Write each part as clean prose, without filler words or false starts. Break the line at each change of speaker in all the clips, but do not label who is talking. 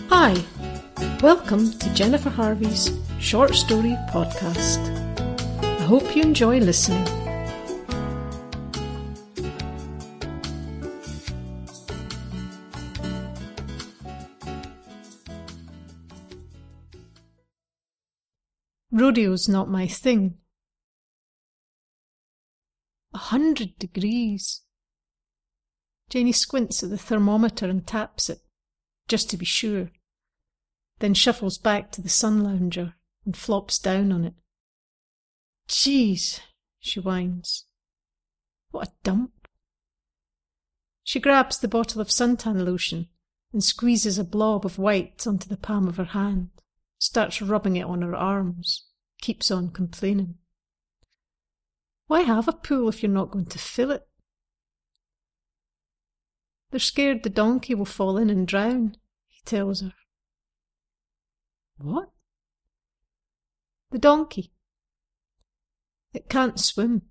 Hi, welcome to Jennifer Harvey's Short Story Podcast. I hope you enjoy listening. Rodeo's not my thing. 100 degrees. Janie squints at the thermometer and taps it, just to be sure, then shuffles back to the sun lounger and flops down on it. Jeez, she whines. What a dump. She grabs the bottle of suntan lotion and squeezes a blob of white onto the palm of her hand, starts rubbing it on her arms, keeps on complaining. Why have a pool if you're not going to fill it? They're scared the donkey will fall in and drown, he tells her. What? The donkey. It can't swim.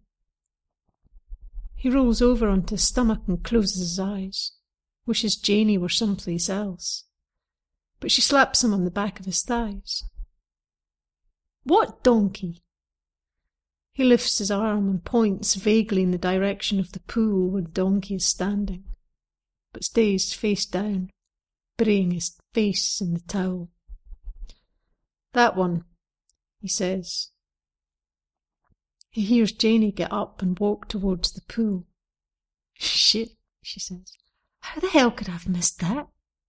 He rolls over onto his stomach and closes his eyes, wishes Janie were someplace else. But she slaps him on the back of his thighs. What donkey? He lifts his arm and points vaguely in the direction of the pool where the donkey is standing, but stays face down, burying his face in the towel. That one, he says. He hears Janie get up and walk towards the pool. Shit, she says. How the hell could I have missed that?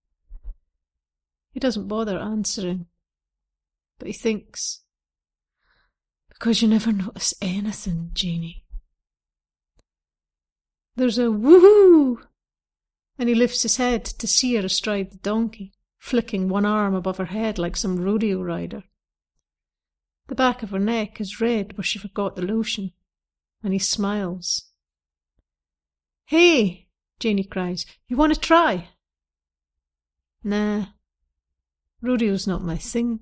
He doesn't bother answering, but he thinks, because you never notice anything, Janie. There's a woohoo! And he lifts his head to see her astride the donkey, flicking one arm above her head like some rodeo rider. The back of her neck is red where she forgot the lotion, and he smiles. Hey, Janie cries, you want to try? Nah, rodeo's not my thing.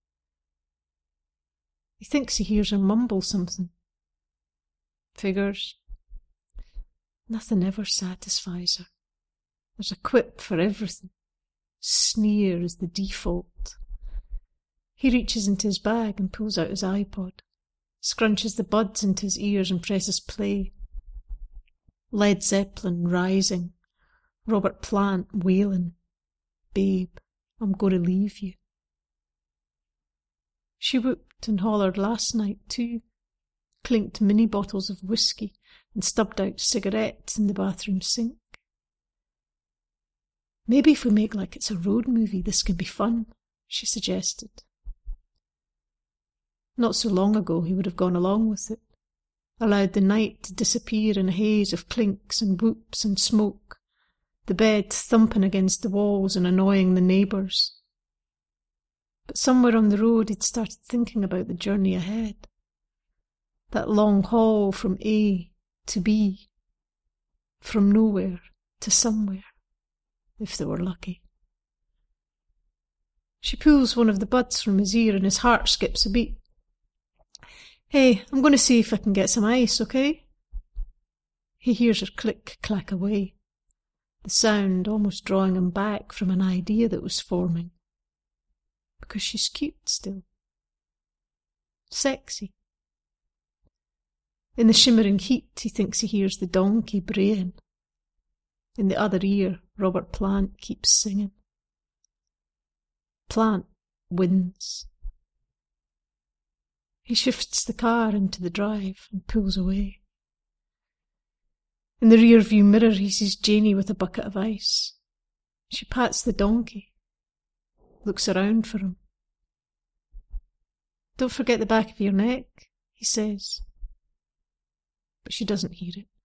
He thinks he hears her mumble something. Figures. Nothing ever satisfies her. There's a quip for everything. Sneer is the default. He reaches into his bag and pulls out his iPod, scrunches the buds into his ears and presses play. Led Zeppelin rising, Robert Plant wailing, Babe, I'm going to leave you. She whooped and hollered last night too, clinked mini bottles of whiskey and stubbed out cigarettes in the bathroom sink. Maybe if we make like it's a road movie, this can be fun, she suggested. Not so long ago he would have gone along with it, allowed the night to disappear in a haze of clinks and whoops and smoke, the bed thumping against the walls and annoying the neighbours. But somewhere on the road he'd started thinking about the journey ahead, that long haul from A to B, from nowhere to somewhere, if they were lucky. She pulls one of the buds from his ear and his heart skips a beat. Hey, I'm going to see if I can get some ice, okay? He hears her click-clack away, the sound almost drawing him back from an idea that was forming. Because she's cute still. Sexy. In the shimmering heat, he thinks he hears the donkey braying. In the other ear, Robert Plant keeps singing. Plant wins. He shifts the car into the drive and pulls away. In the rear-view mirror, he sees Janie with a bucket of ice. She pats the donkey, looks around for him. Don't forget the back of your neck, he says. But she doesn't hear it.